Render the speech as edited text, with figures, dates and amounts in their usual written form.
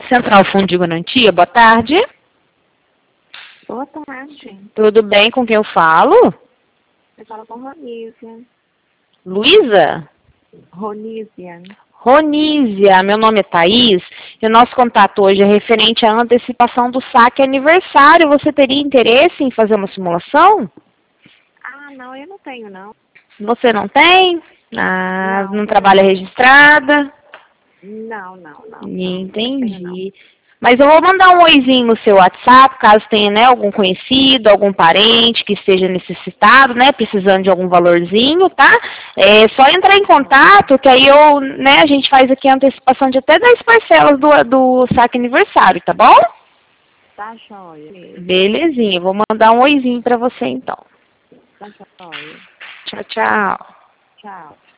Central Fundo de Garantia, boa tarde. Boa tarde. Tudo bem, com quem eu falo? Eu falo com Ronísia. Luísa? Ronísia. Ronísia, meu nome é Thaís e o nosso contato hoje é referente à antecipação do saque aniversário. Você teria interesse em fazer uma simulação? Ah, não, eu não tenho, não. Você não tem? Ah, não trabalha registrada? Não. Entendi. Mas eu vou mandar um oizinho no seu WhatsApp, caso tenha, né, algum conhecido, algum parente que esteja necessitado, né, precisando de algum valorzinho, tá? É só entrar em contato, que aí a gente faz aqui a antecipação de até 10 parcelas do saque aniversário, tá bom? Tá jóia. Belezinha, eu vou mandar um oizinho pra você então. Tá jóia. Tchau, tchau. Tchau.